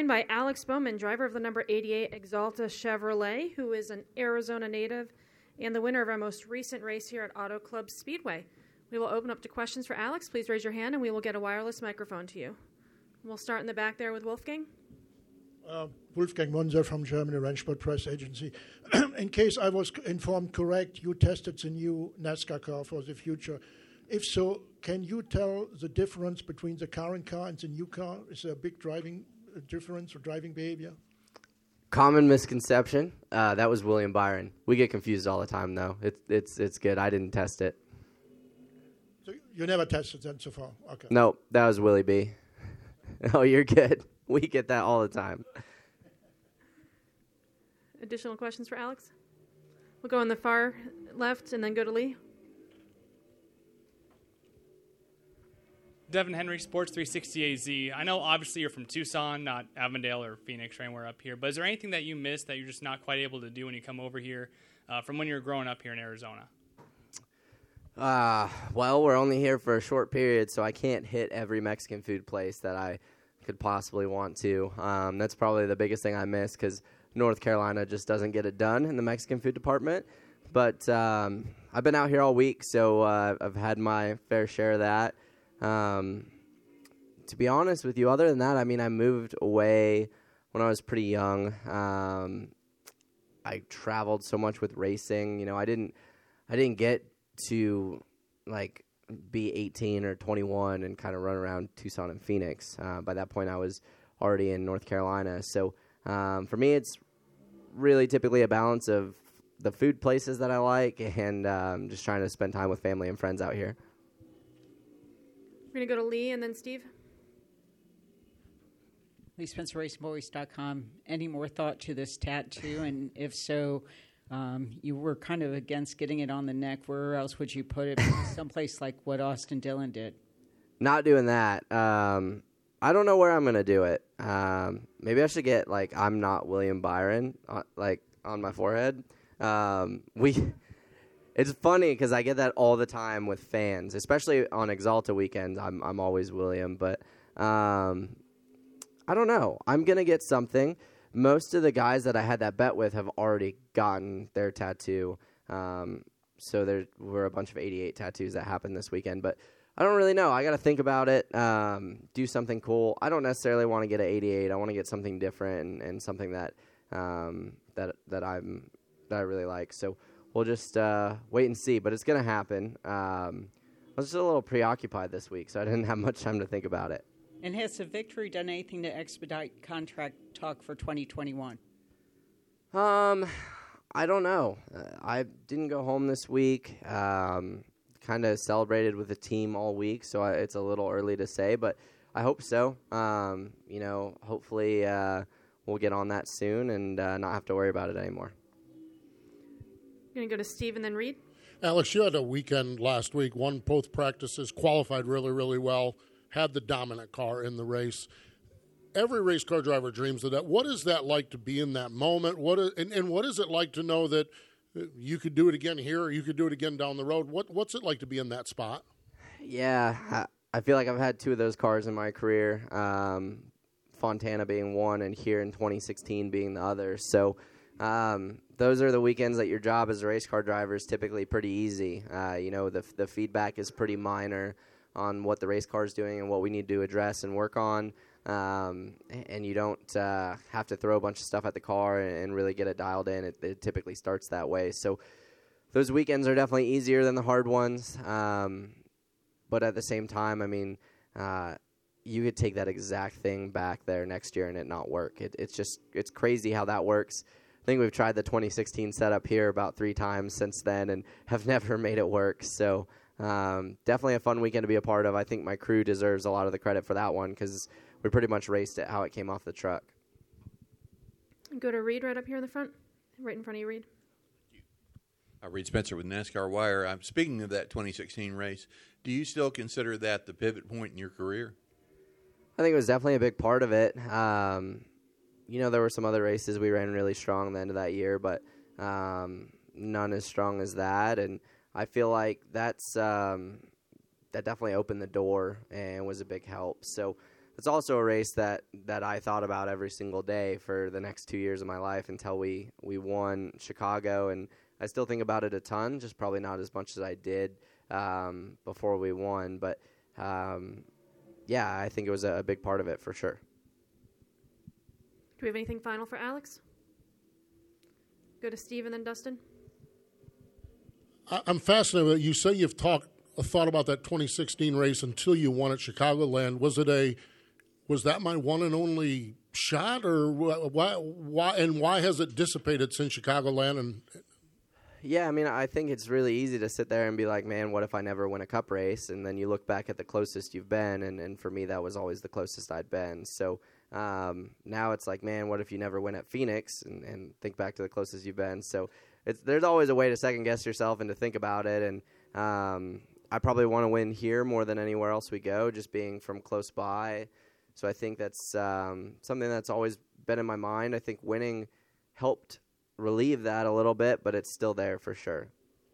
joined by Alex Bowman, driver of the number 88 Exalta Chevrolet, who is an Arizona native and the winner of our most recent race here at Auto Club Speedway. We will open up to questions for Alex. Please raise your hand and we will get a wireless microphone to you. We'll start in the back there with Wolfgang. Wolfgang Munzer from Germany Rennsport Press Agency. In case I was informed correct, you tested the new NASCAR car for the future. If so, can you tell the difference between the current car and the new car? Is there a big driving difference or driving behavior? Common misconception. That was William Byron. We get confused all the time, though. It's good. I didn't test it. So you never tested that so far? Okay. No, that was Willie B. Oh, you're good. We get that all the time. Additional questions for Alex? We'll go on the far left and then go to Lee. Devin Henry, Sports 360 AZ. I know obviously you're from Tucson, not Avondale or Phoenix or anywhere up here, but is there anything that you missed that you're just not quite able to do when you come over here from when you were growing up here in Arizona? Well, we're only here for a short period, so I can't hit every Mexican food place that I could possibly want to. That's probably the biggest thing I miss because North Carolina just doesn't get it done in the Mexican food department. But I've been out here all week, so I've had my fair share of that. To be honest with you, other than that, I mean, I moved away when I was pretty young. I traveled so much with racing. You know, I didn't get to like be 18 or 21 and kind of run around Tucson and Phoenix. By that point, I was already in North Carolina. So for me, it's really typically a balance of the food places that I like and just trying to spend time with family and friends out here. We're going to go to Lee and then Steve. Lee Spencer, RacingBoys.com. Any more thought to this tattoo? And if so, you were kind of against getting it on the neck. Where else would you put it? Someplace like what Austin Dillon did. Not doing that. I don't know where I'm going to do it. Maybe I should get, like, I'm not William Byron, like, on my forehead. It's funny because I get that all the time with fans, especially on Exalta weekends. I'm always William, but I don't know. I'm going to get something. Most of the guys that I had that bet with have already gotten their tattoo. So there were a bunch of 88 tattoos that happened this weekend, but I don't really know. I got to think about it, do something cool. I don't necessarily want to get an 88. I want to get something different and something that I really like. So we'll just wait and see, but it's going to happen. I was just a little preoccupied this week, so I didn't have much time to think about it. And has the victory done anything to expedite contract talk for 2021? I don't know. I didn't go home this week. Kind of celebrated with the team all week, so it's a little early to say, but I hope so. Hopefully we'll get on that soon and not have to worry about it anymore. We're going to go to Steve and then Reed. Alex, you had a weekend last week, won both practices, qualified really, really well, had the dominant car in the race. Every race car driver dreams of that. What is that like to be in that moment? What is it like to know that you could do it again here or you could do it again down the road? What's it like to be in that spot? Yeah, I feel like I've had two of those cars in my career, Fontana being one and here in 2016 being the other. So those are the weekends that your job as a race car driver is typically pretty easy. The feedback is pretty minor on what the race car is doing and what we need to address and work on. And you don't have to throw a bunch of stuff at the car and really get it dialed in. It typically starts that way. So those weekends are definitely easier than the hard ones. But at the same time, I mean, you could take that exact thing back there next year and it not work. It's crazy how that works. I think we've tried the 2016 setup here about 3 times since then and have never made it work. So definitely a fun weekend to be a part of. I think my crew deserves a lot of the credit for that one because we pretty much raced it how it came off the truck. Go to Reed right up here in the front, right in front of you, Reed. Reed Spencer with NASCAR Wire. I'm speaking of that 2016 race. Do you still consider that the pivot point in your career? I think it was definitely a big part of it. There were some other races we ran really strong the end of that year, but none as strong as that. And I feel like that definitely opened the door and was a big help. So it's also a race that I thought about every single day for the next 2 years of my life until we won Chicago, and I still think about it a ton, just probably not as much as I did before we won. But, yeah, I think it was a big part of it for sure. Do we have anything final for Alex? Go to Steve and then Dustin. I'm fascinated that you say you've thought about that 2016 race until you won at Chicagoland. Was that my one and only shot, or why has it dissipated since Chicagoland? And yeah, I mean, I think it's really easy to sit there and be like, man, what if I never win a cup race? And then you look back at the closest you've been, and for me, that was always the closest I'd been. So now it's like, man, what if you never win at Phoenix? And think back to the closest you've been. So there's always a way to second guess yourself and to think about it. And I probably want to win here more than anywhere else we go, just being from close by. So I think that's something that's always been in my mind. I think winning helped relieve that a little bit, but it's still there for sure.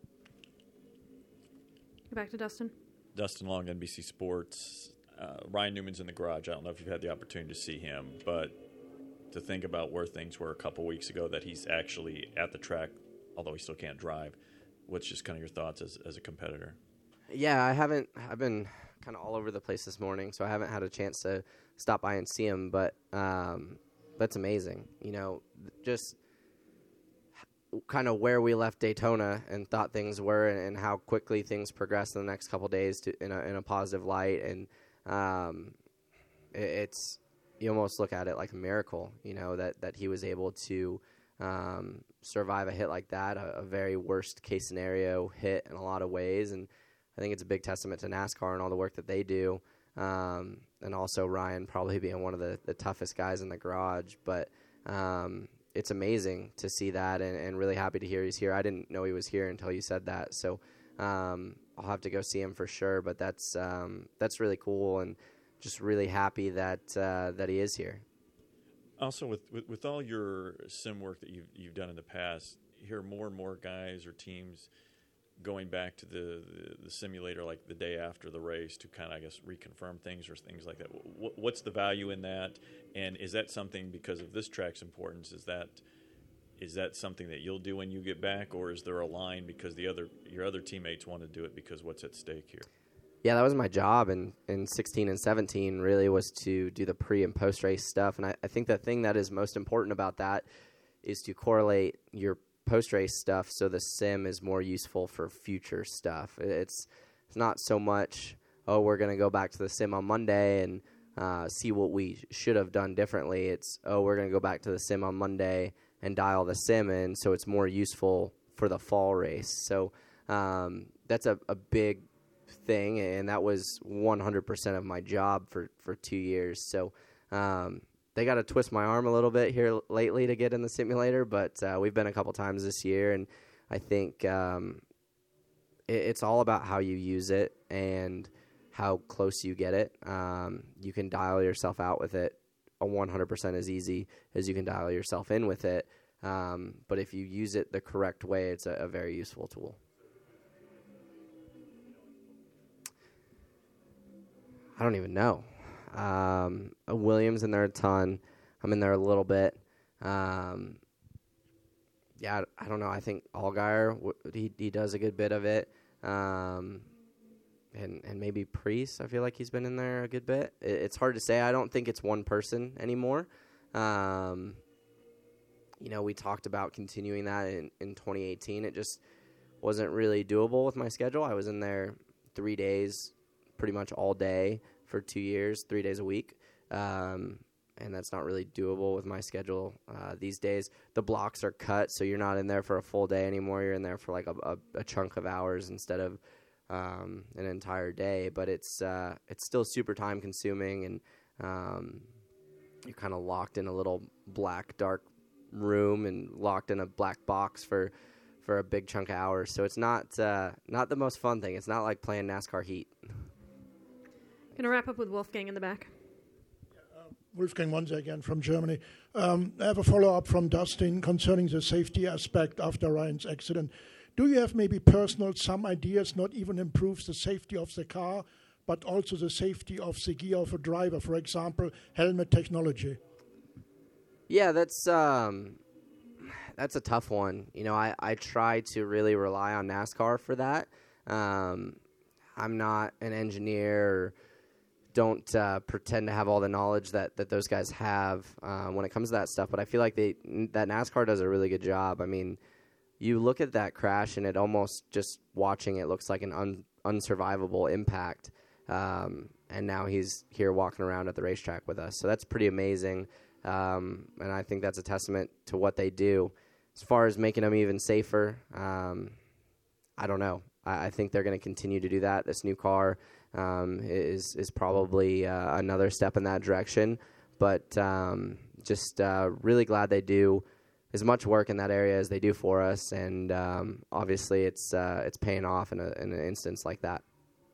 Go back to Dustin. Dustin Long, NBC Sports. Ryan Newman's in the garage. I don't know if you've had the opportunity to see him, but to think about where things were a couple weeks ago, that he's actually at the track, although he still can't drive. What's just kind of your thoughts as a competitor? Yeah, I've been kind of all over the place this morning, so I haven't had a chance to stop by and see him, but that's amazing. You know, just kind of where we left Daytona and thought things were, and how quickly things progressed in the next couple of days in a positive light, and it's, you almost look at it like a miracle, you know, that he was able to survive a hit like that, a very worst case scenario hit in a lot of ways. And I think it's a big testament to NASCAR and all the work that they do. And also Ryan probably being one of the toughest guys in the garage. But it's amazing to see that, and really happy to hear he's here. I didn't know he was here until you said that. So I'll have to go see him for sure. But that's really cool, and just really happy that he is here. Also, with all your sim work that you've done in the past, you hear more and more guys or teams going back to the simulator like the day after the race to kind of, I guess, reconfirm things or things like that. What's the value in that? And is that something, because of this track's importance, is that something that you'll do when you get back, or is there a line because your other teammates want to do it because what's at stake here? Yeah, that was my job in 16 and 17, really, was to do the pre- and post-race stuff. And I think the thing that is most important about that is to correlate your post-race stuff so the sim is more useful for future stuff. It's not so much, we're going to go back to the sim on Monday and see what we should have done differently. It's, we're going to go back to the sim on Monday and dial the sim in so it's more useful for the fall race. So that's a big thing, and that was 100% of my job for 2 years. So they got to twist my arm a little bit here lately to get in the simulator, but we've been a couple times this year, and I think it's all about how you use it and how close you get it. You can dial yourself out with it 100% as easy as you can dial yourself in with it, but if you use it the correct way, it's a very useful tool. I don't even know. Williams in there a ton. I'm in there a little bit. Yeah, I don't know. I think Allgaier, he does a good bit of it. And maybe Preece, I feel like he's been in there a good bit. It's hard to say. I don't think it's one person anymore. You know, we talked about continuing that in 2018. It just wasn't really doable with my schedule. I was in there 3 days, pretty much all day for 2 years, 3 days a week. And that's not really doable with my schedule these days. The blocks are cut, so you're not in there for a full day anymore. You're in there for like a chunk of hours instead of an entire day. But it's still super time consuming, and you're kind of locked in a little black, dark room and locked in a black box for a big chunk of hours. So it's not the most fun thing. It's not like playing NASCAR Heat. Going to wrap up with Wolfgang in the back. Wolfgang Monze again from Germany. I have a follow-up from Dustin concerning the safety aspect after Ryan's accident. Do you have maybe some ideas, not even improves the safety of the car, but also the safety of the gear of a driver, for example, helmet technology? Yeah, that's a tough one. You know, I try to really rely on NASCAR for that. I'm not an engineer or don't pretend to have all the knowledge that those guys have when it comes to that stuff, but I feel like that NASCAR does a really good job. I mean, you look at that crash, and it almost, just watching it, looks like an unsurvivable impact. And now he's here walking around at the racetrack with us. So that's pretty amazing. And I think that's a testament to what they do. As far as making them even safer, I don't know. I think they're going to continue to do that. This new car is probably another step in that direction. But just really glad they do as much work in that area as they do for us, and obviously it's paying off in an instance like that.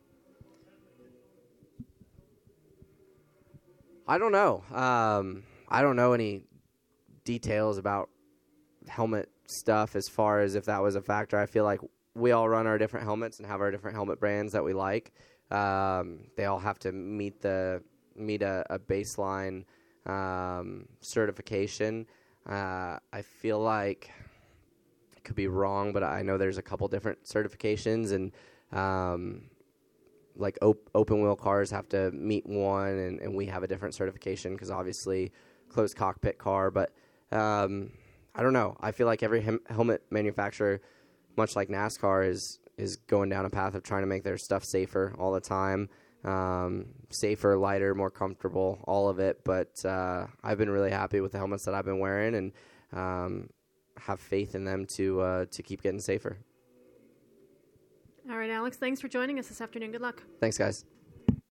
I don't know. I don't know any details about helmet stuff as far as if that was a factor. I feel like we all run our different helmets and have our different helmet brands that we like. They all have to meet a baseline certification. I feel like I could be wrong, but I know there's a couple different certifications, and like open wheel cars have to meet one, and we have a different certification because obviously closed cockpit car. But I don't know. I feel like every helmet manufacturer, much like NASCAR, is going down a path of trying to make their stuff safer all the time. Safer, lighter, more comfortable, all of it. But I've been really happy with the helmets that I've been wearing, and have faith in them to keep getting safer. All right, Alex, thanks for joining us this afternoon. Good luck. Thanks, guys.